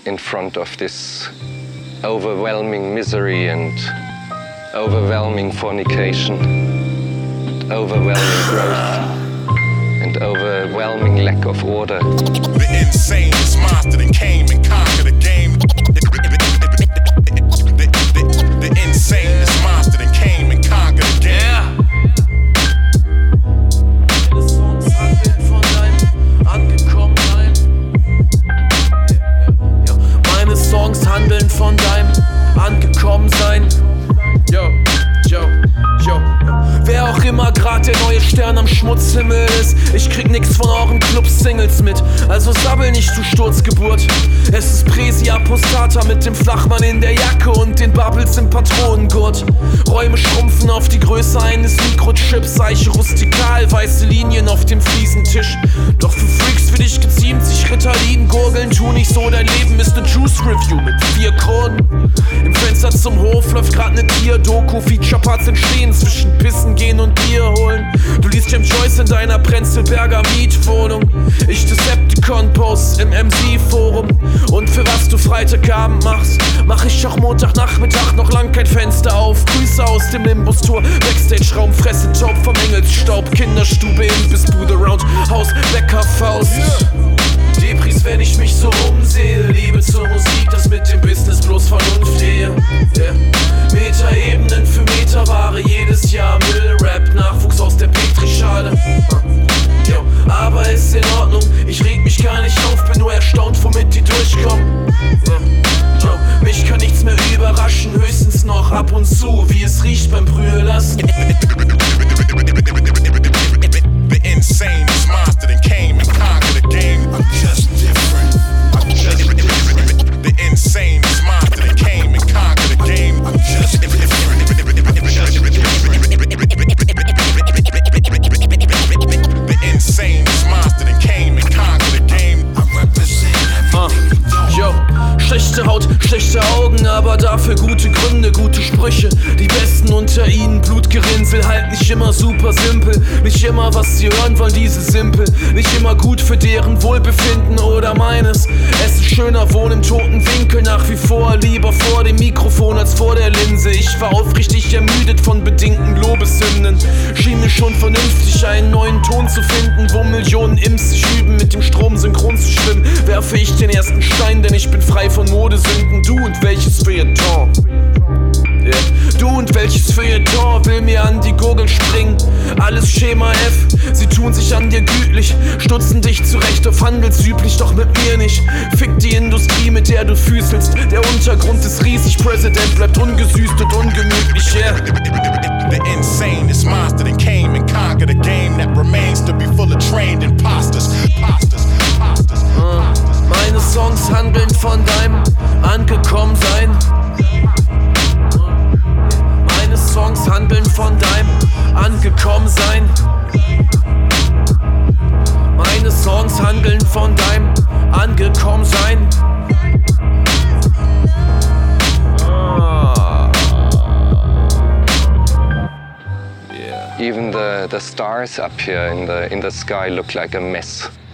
in front of this overwhelming misery and overwhelming fornication, and overwhelming growth, and overwhelming lack of order. The insane is monster and came and conquered the game. The insane is monster and came and conquered the game. Meine Songs handeln von deinem Angekommensein. Meine Songs handeln von deinem Angekommensein. Yo, yo, yo, yo. Wer auch immer grad der neue Stern am Schmutzhimmel ist, ich krieg nix von euren Club-Singles mit. Also sabbel nicht, du Sturzgeburt. Es ist Presi Apostata mit dem Flachmann in der Jacke und den Bubbles im Patronengurt. Räume schrumpfen auf die Größe eines Mikrochips, Eiche rustikal, weiße Linien auf dem Fliesentisch. Doch für Freaks wie dich geziemt sich Ritalin gurgeln, tu nicht so, dein Leben ist ne Juice-Review mit 4 Kronen. Im Fenster zum Hof läuft grad ne Tier-Doku, Feature-Parts entstehen zwischen Pissen gehen und Bier holen. Du liest James Joyce in deiner Prenzlberger Mietwohnung. Ich Decepticon-Posts im MC-Forum. Und für was du Freitagabend machst, mach ich auch Montagnachmittag noch lang kein Fenster auf. Grüße aus dem Nimbus-Tour, Backstage-Raum, Fresse taub vom Engelsstaub, Kinderstube, Imbissbude, Roundhouse, Bäcker, Faust. Depris, wenn ich mich so umsehe, Liebe zur Musik, das mit dem Business bloß Vernunft ehe. Metaebenen für Metaware, jedes Jahr Müll-Rap, Nachwuchs aus der Petrischale. Aber ist in Ordnung, ich reg mich gar nicht auf, bin nur erstaunt, womit die durchkommen. Mich kann nichts mehr überraschen, höchstens noch ab und zu, wie es riecht beim Brühelassen. The insane is monster and came and conquered the game. I'm just different. I'm just different. The insane is monster and came and conquered the game. I'm just different. The insane is monster and came and conquered the game. I represent everything you don't. Yo, schlechte Haut, schlechte Augen, aber dafür gute Gründe, gute Sprüche. Die Besten unter ihnen, Blutgerinnsel, halt nicht immer super simpel. Nicht immer, was sie hören wollen, diese Simpel. Nicht immer gut für deren Wohlbefinden oder meines. Es ist schöner, wohnen im toten Winkel, nach wie vor. Lieber vor dem Mikrofon als vor der Linse. Ich war aufrichtig ermüdet von bedingten Lobeshymnen. Schien mir schon vernünftig, einen neuen Ton zu finden, wo Millionen Imps sich üben, mit dem Strom synchron zu schwimmen. Werfe ich den ersten Stein, denn ich bin frei von Modesünden. Du und welches Feuilleton? Yeah. Du und welches Feuilleton will mir an die Gurgel springen? Alles Schema F, sie tun sich an dir gütlich, stutzen dich zurecht auf handelsüblich, doch mit mir nicht. Fick die Industrie, mit der du füßelst. Der Untergrund ist riesig, President bleibt ungesüßt und ungemütlich, yeah. The insane is monster and came and conquered a game that remains to be full of trained imposters. Meine Songs handeln von deinem Angekommensein. Meine Songs handeln von deinem Angekommensein. Meine Songs handeln von deinem Angekommensein. Even the stars up here in the sky look like a mess.